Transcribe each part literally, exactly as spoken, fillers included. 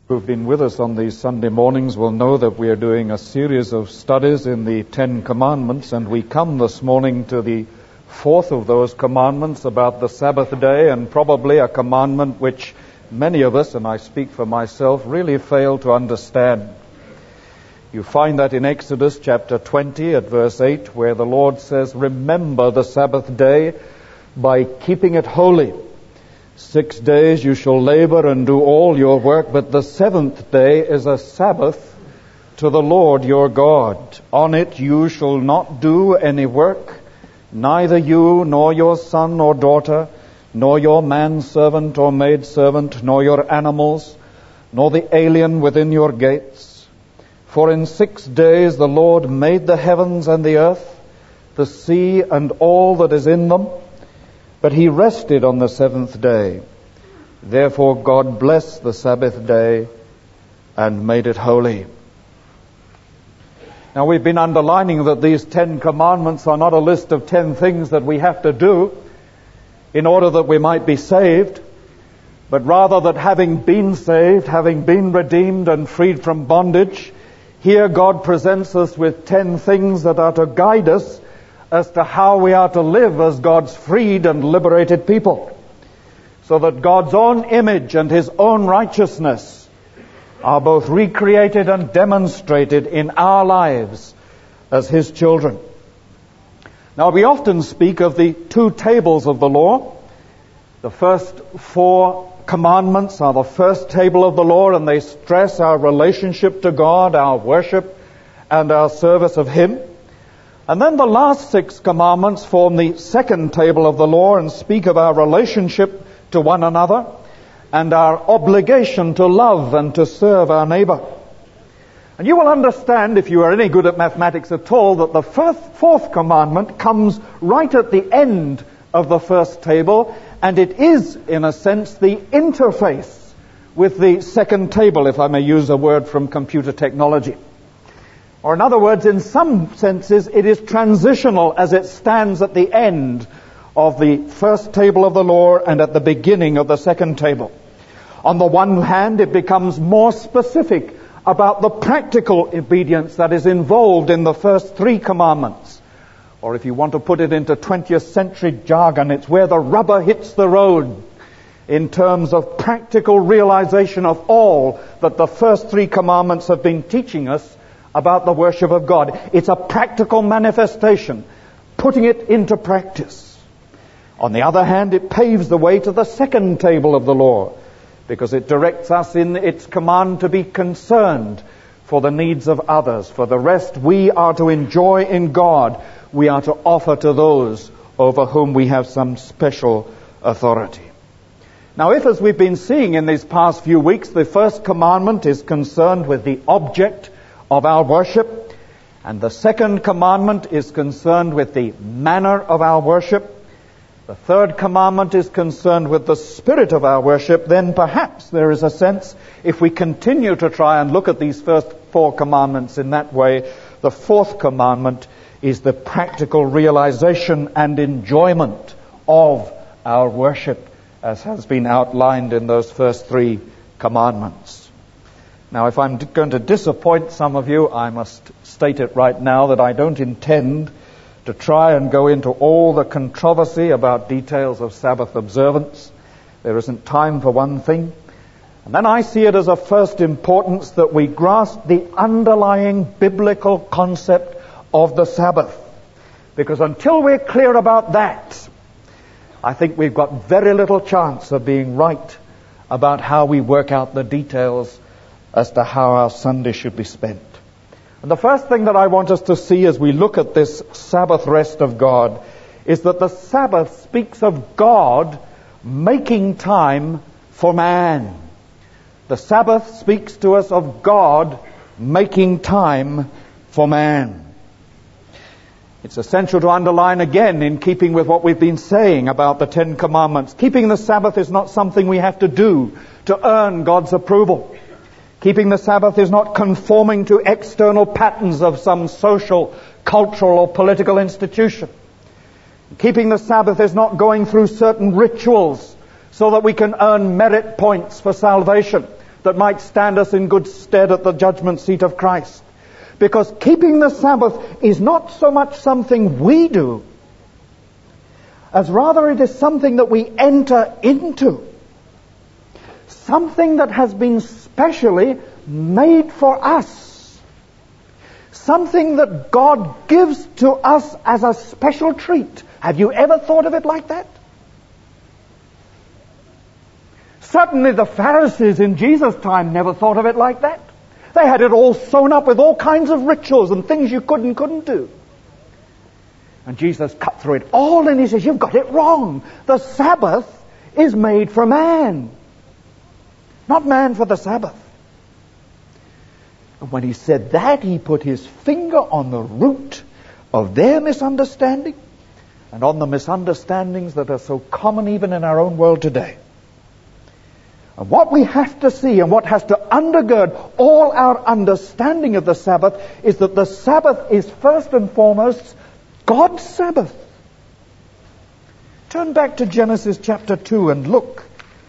Who've been with us on these Sunday mornings will know that we are doing a series of studies in the Ten Commandments, and we come this morning to the fourth of those commandments about the Sabbath day, and probably a commandment which many of us, and I speak for myself, really fail to understand. You find that in Exodus chapter twenty at verse eight, where the Lord says, "Remember the Sabbath day by keeping it holy. Six days you shall labor and do all your work, but the seventh day is a Sabbath to the Lord your God. On it you shall not do any work, neither you nor your son or daughter, nor your manservant or maidservant, nor your animals, nor the alien within your gates. For in six days the Lord made the heavens and the earth, the sea and all that is in them, but he rested on the seventh day. Therefore God blessed the Sabbath day and made it holy." Now, we've been underlining that these Ten Commandments are not a list of ten things that we have to do in order that we might be saved, but rather that having been saved, having been redeemed and freed from bondage, here God presents us with ten things that are to guide us as to how we are to live as God's freed and liberated people, so that God's own image and His own righteousness are both recreated and demonstrated in our lives as His children. Now, we often speak of the two tables of the law. The first four commandments are the first table of the law, and they stress our relationship to God, our worship, and our service of Him. And then the last six commandments form the second table of the law and speak of our relationship to one another and our obligation to love and to serve our neighbor. And you will understand, if you are any good at mathematics at all, that the first, fourth commandment comes right at the end of the first table, and it is, in a sense, the interface with the second table, if I may use a word from computer technology. Or in other words, in some senses, it is transitional as it stands at the end of the first table of the law and at the beginning of the second table. On the one hand, it becomes more specific about the practical obedience that is involved in the first three commandments. Or if you want to put it into twentieth century jargon, it's where the rubber hits the road in terms of practical realization of all that the first three commandments have been teaching us about the worship of God. It's a practical manifestation, putting it into practice. On the other hand, it paves the way to the second table of the law, because it directs us in its command to be concerned for the needs of others. For the rest we are to enjoy in God, we are to offer to those over whom we have some special authority. Now, if, as we've been seeing in these past few weeks, the first commandment is concerned with the object of our worship, and the second commandment is concerned with the manner of our worship, the third commandment is concerned with the spirit of our worship, then perhaps there is a sense, if we continue to try and look at these first four commandments in that way, the fourth commandment is the practical realization and enjoyment of our worship, as has been outlined in those first three commandments. Now, if I'm going to disappoint some of you, I must state it right now that I don't intend to try and go into all the controversy about details of Sabbath observance. There isn't time for one thing. And then I see it as of first importance that we grasp the underlying biblical concept of the Sabbath. Because until we're clear about that, I think we've got very little chance of being right about how we work out the details as to how our Sunday should be spent. And the first thing that I want us to see as we look at this Sabbath rest of God is that the Sabbath speaks of God making time for man. The Sabbath speaks to us of God making time for man. It's essential to underline again, in keeping with what we've been saying about the Ten Commandments, keeping the Sabbath is not something we have to do to earn God's approval. Keeping the Sabbath is not conforming to external patterns of some social, cultural, or political institution. Keeping the Sabbath is not going through certain rituals so that we can earn merit points for salvation. that might stand us in good stead at the judgment seat of Christ. Because keeping the Sabbath is not so much something we do, as rather it is something that we enter into. Something that has been specially made for us. Something that God gives to us as a special treat. Have you ever thought of it like that? Certainly the Pharisees in Jesus' time never thought of it like that. They had it all sewn up with all kinds of rituals and things you could and couldn't do. And Jesus cut through it all and he says, you've got it wrong. The Sabbath is made for man. Not man for the Sabbath. And when he said that, he put his finger on the root of their misunderstanding and on the misunderstandings that are so common even in our own world today. And what we have to see and what has to undergird all our understanding of the Sabbath is that the Sabbath is first and foremost God's Sabbath. Turn back to Genesis chapter two and look.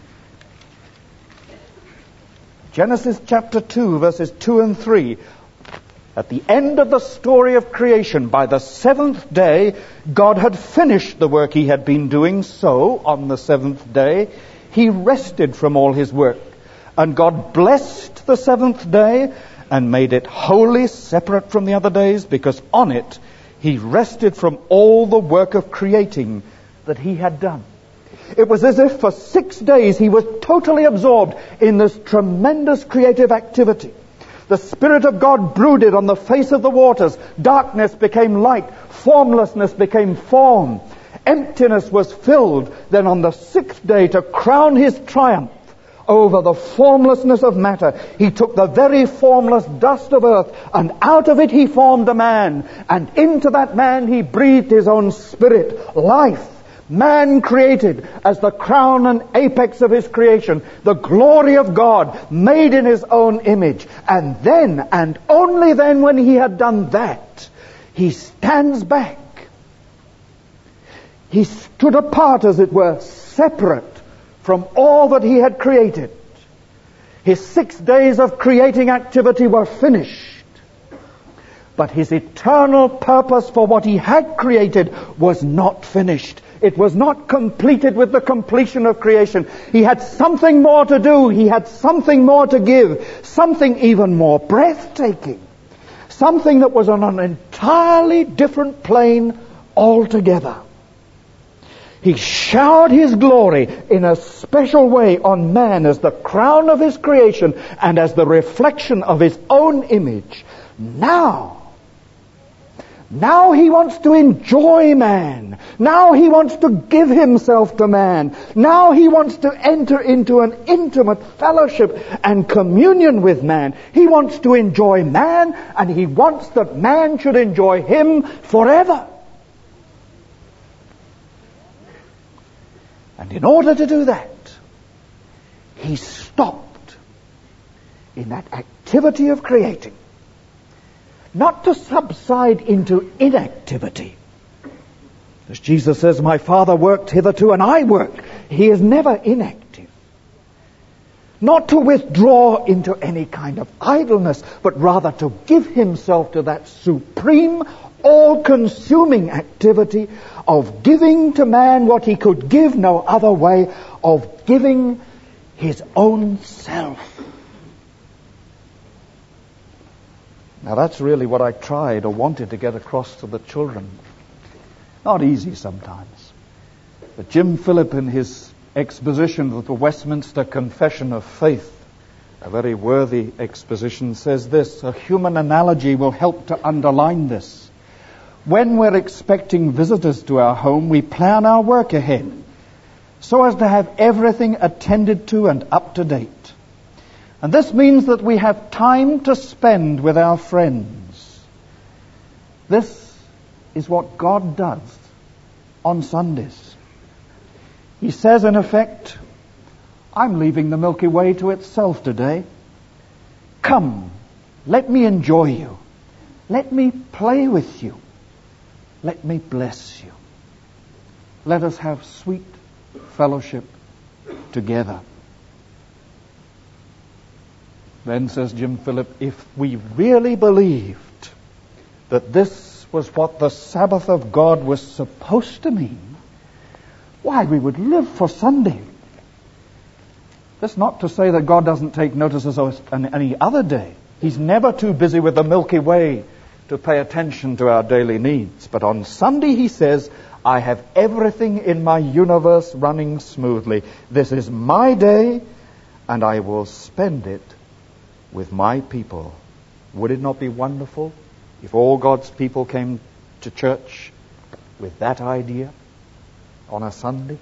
Genesis chapter two, verses two and three. At the end of the story of creation, by the seventh day, God had finished the work he had been doing. So, on the seventh day, he rested from all his work. And God blessed the seventh day and made it wholly separate from the other days, because on it he rested from all the work of creating that he had done. It was as if for six days he was totally absorbed in this tremendous creative activity. The Spirit of God brooded on the face of the waters. Darkness became light. Formlessness became form. Emptiness was filled. Then on the sixth day, to crown his triumph over the formlessness of matter, he took the very formless dust of earth, and out of it he formed a man. And into that man he breathed his own Spirit, life. Man created as the crown and apex of his creation, the glory of God, made in his own image. And then, and only then, when he had done that, he stands back. He stood apart, as it were, separate from all that he had created. His six days of creating activity were finished. But his eternal purpose for what he had created was not finished. It was not completed with the completion of creation. He had something more to do. He had something more to give. Something even more breathtaking. Something that was on an entirely different plane altogether. He showered his glory in a special way on man as the crown of his creation and as the reflection of his own image. Now, Now he wants to enjoy man. Now he wants to give himself to man. Now he wants to enter into an intimate fellowship and communion with man. He wants to enjoy man, and he wants that man should enjoy him forever. And in order to do that, he stopped in that activity of creating. Not to subside into inactivity. As Jesus says, my Father worked hitherto and I work. He is never inactive. Not to withdraw into any kind of idleness, but rather to give himself to that supreme, all-consuming activity of giving to man what he could give no other way, of giving his own self. Now that's really what I tried or wanted to get across to the children. Not easy sometimes. But Jim Phillip, in his exposition of the Westminster Confession of Faith, a very worthy exposition, says this: a human analogy will help to underline this. When we're expecting visitors to our home, we plan our work ahead so as to have everything attended to and up to date. And this means that we have time to spend with our friends. This is what God does on Sundays. He says, in effect, I'm leaving the Milky Way to itself today. Come, let me enjoy you. Let me play with you. Let me bless you. Let us have sweet fellowship together. Then, says Jim Phillip, if we really believed that this was what the Sabbath of God was supposed to mean, why, we would live for Sunday. That's not to say that God doesn't take notice of any other day. He's never too busy with the Milky Way to pay attention to our daily needs. But on Sunday, he says, I have everything in my universe running smoothly. This is my day, and I will spend it with my people. Would it not be wonderful if all God's people came to church with that idea on a Sunday?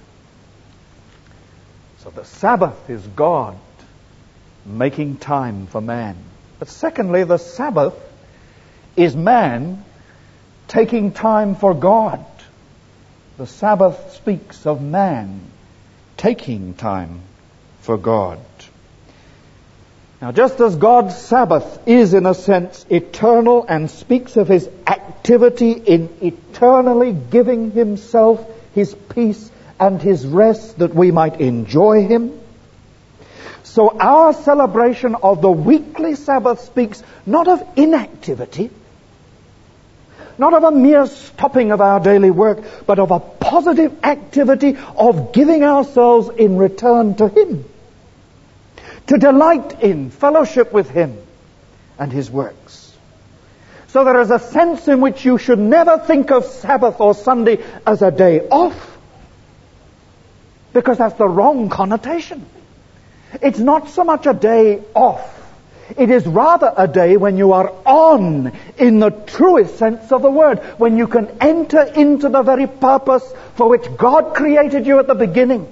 So the Sabbath is God making time for man. But secondly, the Sabbath is man taking time for God. The Sabbath speaks of man taking time for God. Now, just as God's Sabbath is, in a sense, eternal and speaks of his activity in eternally giving himself his peace and his rest that we might enjoy him, so our celebration of the weekly Sabbath speaks not of inactivity, not of a mere stopping of our daily work, but of a positive activity of giving ourselves in return to him, to delight in fellowship with him and his works. So there is a sense in which you should never think of Sabbath or Sunday as a day off, because that's the wrong connotation. It's not so much a day off. It is rather a day when you are on in the truest sense of the word, when you can enter into the very purpose for which God created you at the beginning.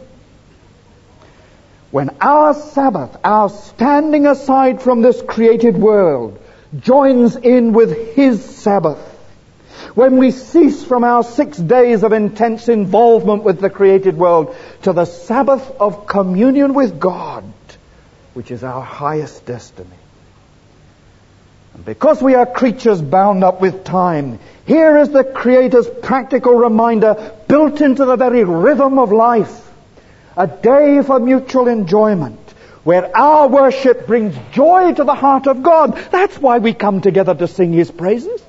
When our Sabbath, our standing aside from this created world, joins in with his Sabbath, when we cease from our six days of intense involvement with the created world to the Sabbath of communion with God, which is our highest destiny. And because we are creatures bound up with time, here is the Creator's practical reminder built into the very rhythm of life. A day for mutual enjoyment, where our worship brings joy to the heart of God. That's why we come together to sing his praises.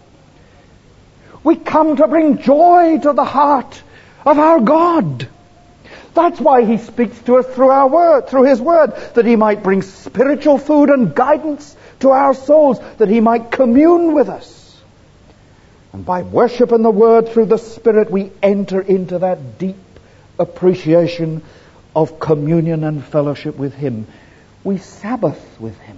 We come to bring joy to the heart of our God. That's why he speaks to us through our word, through his word, that he might bring spiritual food and guidance to our souls, that he might commune with us. And by worship and the word through the Spirit, we enter into that deep appreciation of communion and fellowship with him. We Sabbath with him.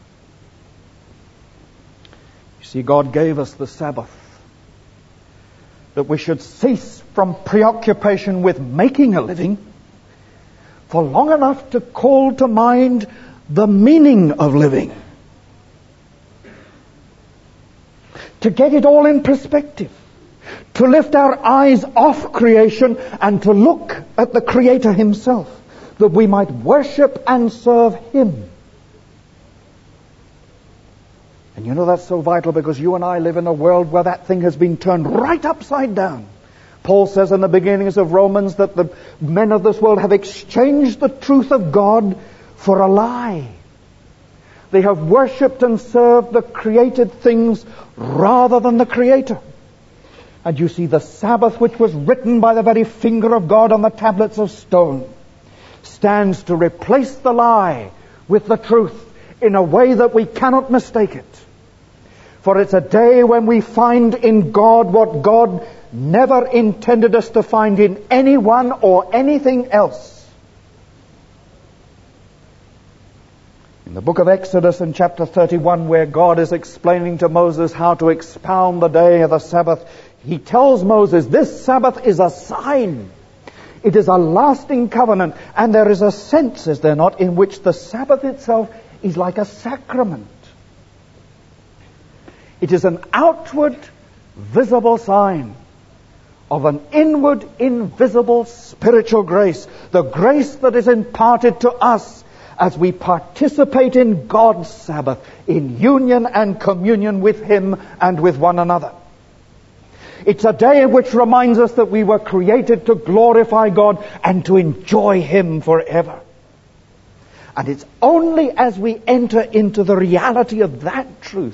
You see, God gave us the Sabbath, that we should cease from preoccupation with making a living for long enough to call to mind the meaning of living. To get it all in perspective. To lift our eyes off creation and to look at the Creator himself, that we might worship and serve him. And you know that's so vital, because you and I live in a world where that thing has been turned right upside down. Paul says in the beginnings of Romans that the men of this world have exchanged the truth of God for a lie. They have worshipped and served the created things rather than the Creator. And you see, the Sabbath, which was written by the very finger of God on the tablets of stone, stands to replace the lie with the truth in a way that we cannot mistake it. For it's a day when we find in God what God never intended us to find in anyone or anything else. In the book of Exodus in chapter thirty-one, where God is explaining to Moses how to expound the day of the Sabbath, he tells Moses, this Sabbath is a sign. It is a lasting covenant. And there is a sense, is there not, in which the Sabbath itself is like a sacrament. It is an outward, visible sign of an inward, invisible spiritual grace. The grace that is imparted to us as we participate in God's Sabbath, in union and communion with him and with one another. It's a day which reminds us that we were created to glorify God and to enjoy him forever. And it's only as we enter into the reality of that truth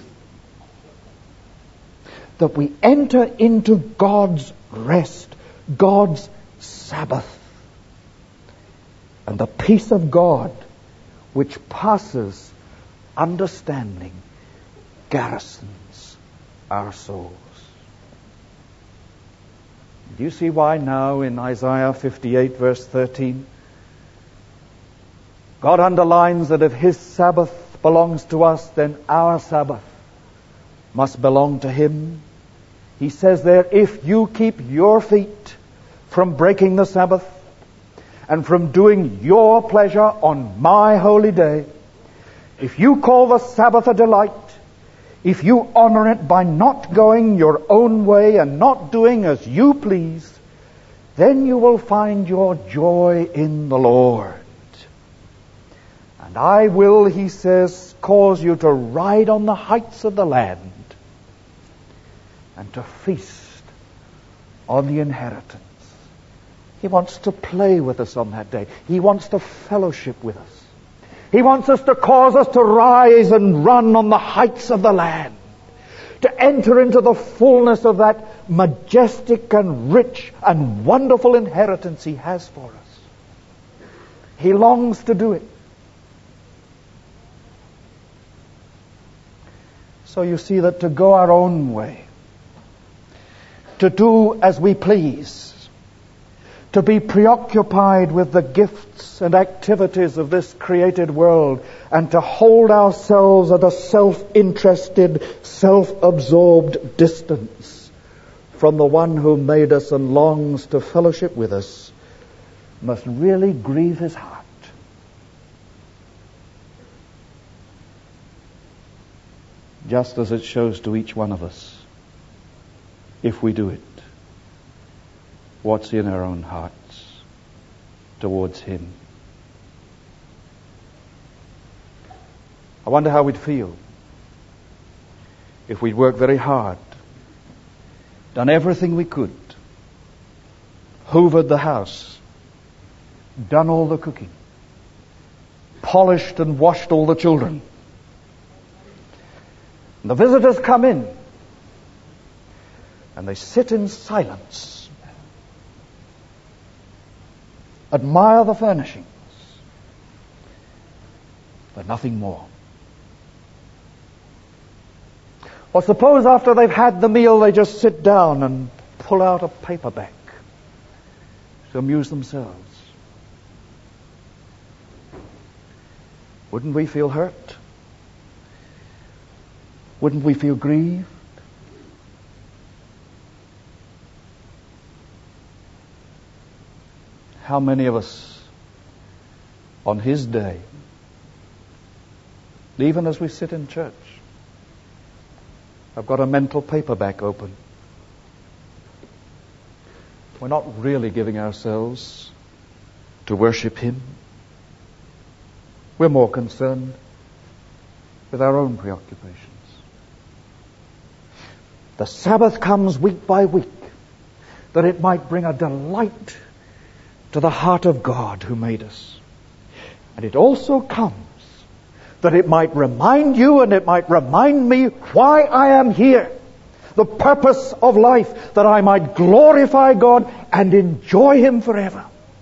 that we enter into God's rest, God's Sabbath. And the peace of God, which passes understanding, garrisons our souls. Do you see why now in Isaiah fifty-eight verse thirteen, God underlines that if His Sabbath belongs to us, then our Sabbath must belong to Him? He says there, if you keep your feet from breaking the Sabbath and from doing your pleasure on my holy day, if you call the Sabbath a delight, if you honor it by not going your own way and not doing as you please, then you will find your joy in the Lord. And I will, He says, cause you to ride on the heights of the land and to feast on the inheritance. He wants to play with us on that day. He wants to fellowship with us. He wants us to cause us to rise and run on the heights of the land, to enter into the fullness of that majestic and rich and wonderful inheritance He has for us. He longs to do it. So you see that to go our own way, to do as we please, to be preoccupied with the gifts and activities of this created world, and to hold ourselves at a self-interested, self-absorbed distance from the one who made us and longs to fellowship with us, must really grieve His heart. Just as it shows to each one of us, if we do it, what's in our own hearts towards Him. I wonder how we'd feel if we'd worked very hard, done everything we could, hoovered the house, done all the cooking, polished and washed all the children. And the visitors come in and they sit in silence, admire the furnishings, but nothing more. Or suppose after they've had the meal they just sit down and pull out a paperback to amuse themselves. Wouldn't we feel hurt? Wouldn't we feel grieved? How many of us on His day, even as we sit in church, have got a mental paperback open? We're not really giving ourselves to worship Him. We're more concerned with our own preoccupations. The Sabbath comes week by week, that it might bring a delight to the heart of God who made us. And it also comes that it might remind you and it might remind me why I am here, the purpose of life, that I might glorify God and enjoy Him forever.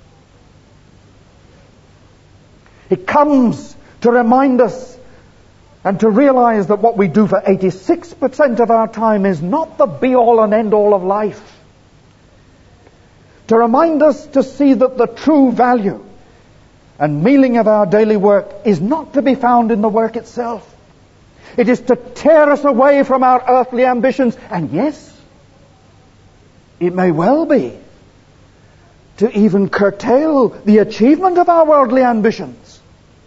It comes to remind us and to realize that what we do for eighty-six percent of our time is not the be-all and end-all of life. To remind us to see that the true value and meaning of our daily work is not to be found in the work itself. It is to tear us away from our earthly ambitions, and yes, it may well be to even curtail the achievement of our worldly ambitions.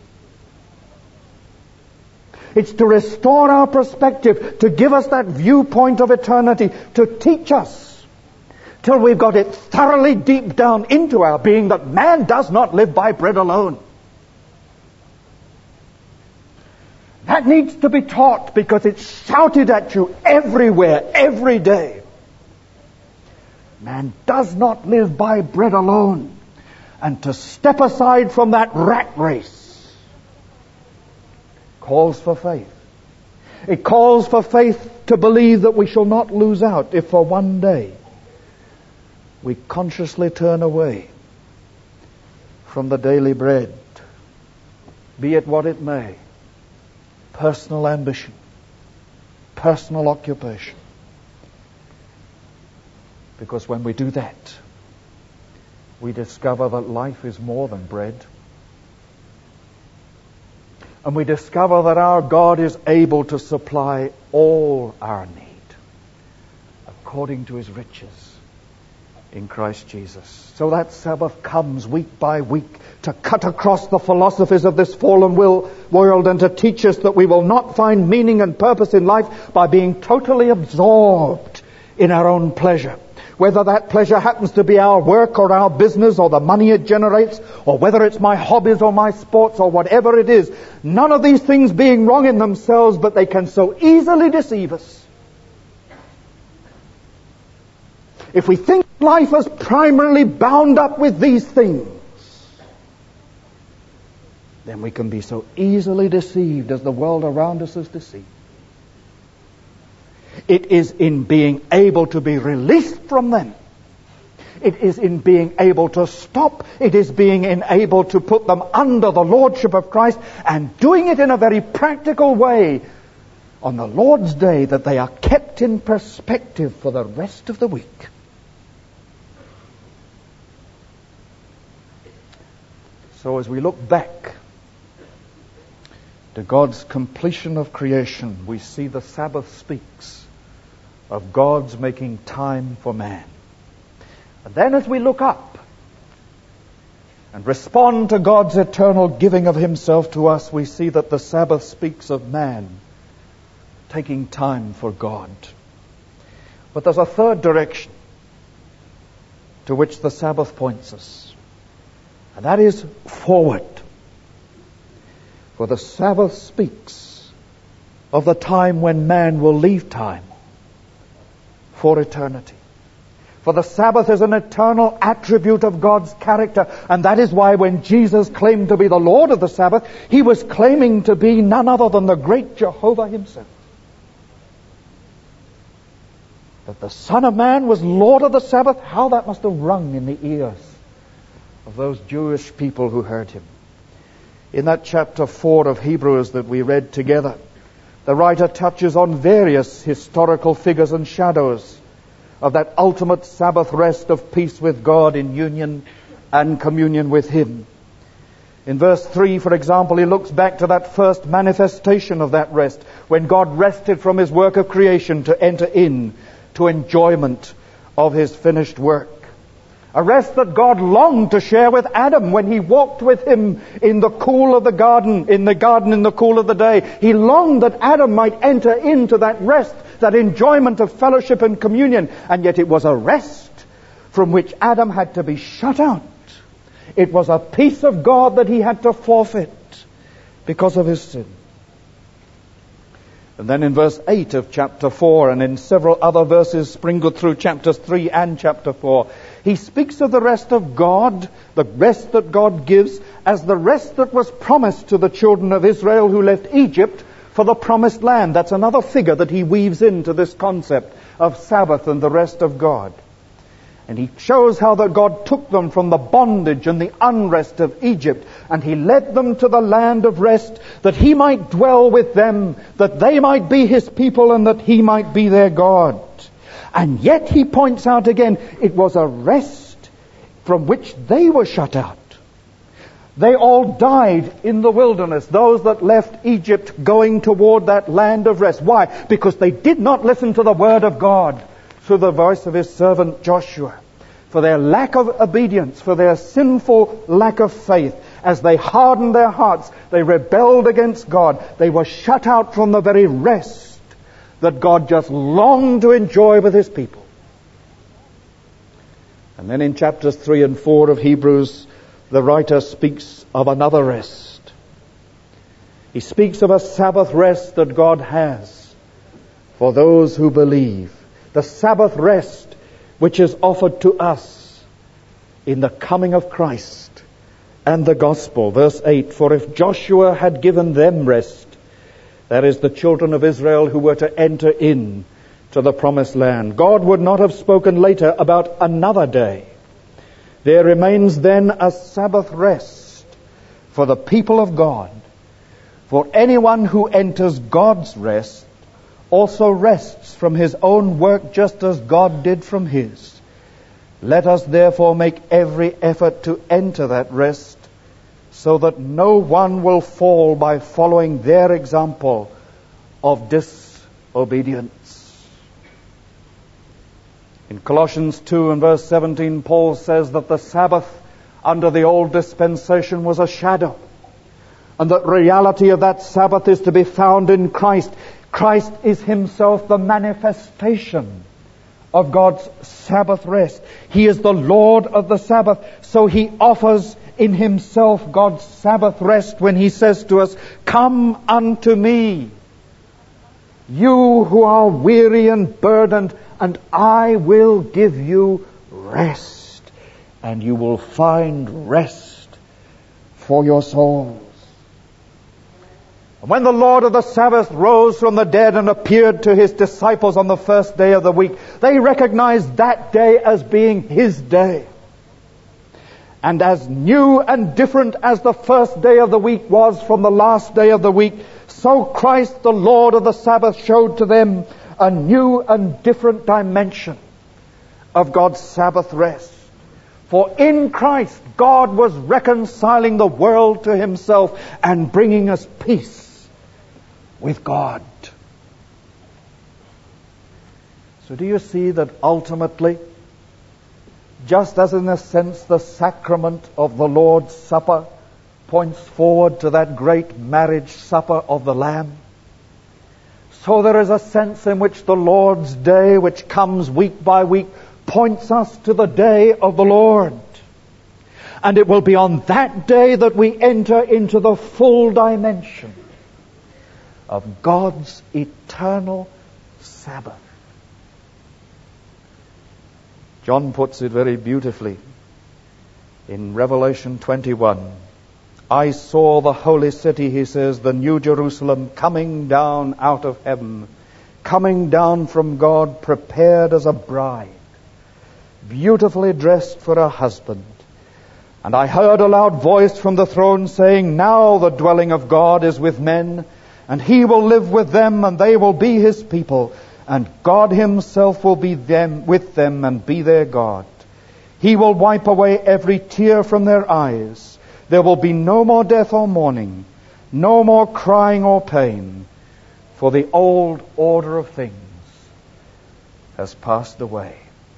It's to restore our perspective, to give us that viewpoint of eternity, to teach us till we've got it thoroughly deep down into our being that man does not live by bread alone. That needs to be taught because it's shouted at you everywhere, every day. Man does not live by bread alone. And to step aside from that rat race calls for faith. It calls for faith to believe that we shall not lose out if for one day we consciously turn away from the daily bread, be it what it may, personal ambition, personal occupation. Because when we do that, we discover that life is more than bread. And we discover that our God is able to supply all our need according to His riches in Christ Jesus. So that Sabbath comes week by week to cut across the philosophies of this fallen will, world and to teach us that we will not find meaning and purpose in life by being totally absorbed in our own pleasure. Whether that pleasure happens to be our work or our business or the money it generates, or whether it's my hobbies or my sports or whatever it is, none of these things being wrong in themselves, but they can so easily deceive us. If we think life is primarily bound up with these things, then we can be so easily deceived as the world around us is deceived. It is in being able to be released from them. It is in being able to stop. It is being able to put them under the lordship of Christ, and doing it in a very practical way on the Lord's Day that they are kept in perspective for the rest of the week. So as we look back to God's completion of creation, we see the Sabbath speaks of God's making time for man. And then as we look up and respond to God's eternal giving of Himself to us, we see that the Sabbath speaks of man taking time for God. But there's a third direction to which the Sabbath points us, and that is forward. For the Sabbath speaks of the time when man will leave time for eternity. For the Sabbath is an eternal attribute of God's character, and that is why when Jesus claimed to be the Lord of the Sabbath, He was claiming to be none other than the great Jehovah Himself. That the Son of Man was Lord of the Sabbath, how that must have rung in the ears of those Jewish people who heard Him. In that chapter four of Hebrews that we read together, the writer touches on various historical figures and shadows of that ultimate Sabbath rest of peace with God in union and communion with Him. In verse three, for example, he looks back to that first manifestation of that rest, when God rested from His work of creation to enter in to enjoyment of His finished work. A rest that God longed to share with Adam when He walked with him in the cool of the garden, in the garden in the cool of the day. He longed that Adam might enter into that rest, that enjoyment of fellowship and communion. And yet it was a rest from which Adam had to be shut out. It was a peace of God that he had to forfeit because of his sin. And then in verse eight of chapter four, and in several other verses sprinkled through chapters three and chapter four, he speaks of the rest of God, the rest that God gives, as the rest that was promised to the children of Israel who left Egypt for the promised land. That's another figure that he weaves into this concept of Sabbath and the rest of God. And he shows how that God took them from the bondage and the unrest of Egypt, and He led them to the land of rest, that He might dwell with them, that they might be His people, and that He might be their God. And yet he points out again, it was a rest from which they were shut out. They all died in the wilderness, those that left Egypt going toward that land of rest. Why? Because they did not listen to the word of God through the voice of His servant Joshua. For their lack of obedience, for their sinful lack of faith, as they hardened their hearts, they rebelled against God. They were shut out from the very rest that God just longed to enjoy with His people. And then in chapters three and four of Hebrews, the writer speaks of another rest. He speaks of a Sabbath rest that God has for those who believe. The Sabbath rest which is offered to us in the coming of Christ and the gospel. Verse eight, for if Joshua had given them rest, That is, the children of Israel who were to enter in to the promised land. God would not have spoken later about another day. There remains then a Sabbath rest for the people of God. For anyone who enters God's rest also rests from his own work just as God did from his. Let us therefore make every effort to enter that rest, so that no one will fall by following their example of disobedience. In Colossians two and verse seventeen, Paul says that the Sabbath under the old dispensation was a shadow, and that reality of that Sabbath is to be found in Christ. Christ is himself the manifestation of God's Sabbath rest. He is the Lord of the Sabbath, so he offers in himself God's Sabbath rest when he says to us, "Come unto me, you who are weary and burdened, and I will give you rest, and you will find rest for your souls." And when the Lord of the Sabbath rose from the dead and appeared to his disciples on the first day of the week, they recognized that day as being his day. And as new and different as the first day of the week was from the last day of the week, so Christ, the Lord of the Sabbath, showed to them a new and different dimension of God's Sabbath rest. For in Christ, God was reconciling the world to himself and bringing us peace with God. So do you see that ultimately, just as in a sense the sacrament of the Lord's Supper points forward to that great marriage supper of the Lamb, so there is a sense in which the Lord's Day, which comes week by week, points us to the day of the Lord. And it will be on that day that we enter into the full dimension of God's eternal Sabbath. John puts it very beautifully in Revelation twenty-one. "I saw the holy city," he says, "the new Jerusalem, coming down out of heaven, coming down from God, prepared as a bride, beautifully dressed for her husband. And I heard a loud voice from the throne saying, 'Now the dwelling of God is with men, and he will live with them, and they will be his people, and God himself will be them with them and be their God. He will wipe away every tear from their eyes. There will be no more death or mourning, no more crying or pain, for the old order of things has passed away.'"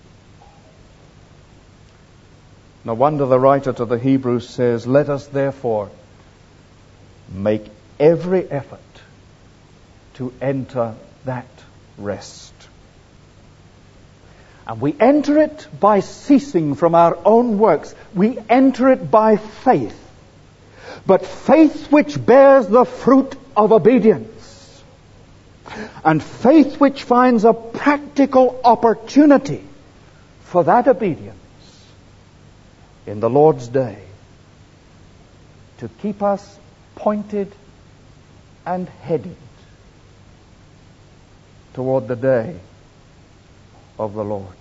No wonder the writer to the Hebrews says, "Let us therefore make every effort to enter that rest." And we enter it by ceasing from our own works. We enter it by faith. But faith which bears the fruit of obedience. And faith which finds a practical opportunity for that obedience in the Lord's day to keep us pointed and headed toward the day of the Lord.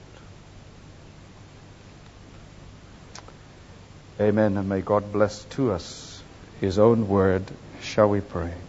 Amen, and may God bless to us his own word. Shall we pray?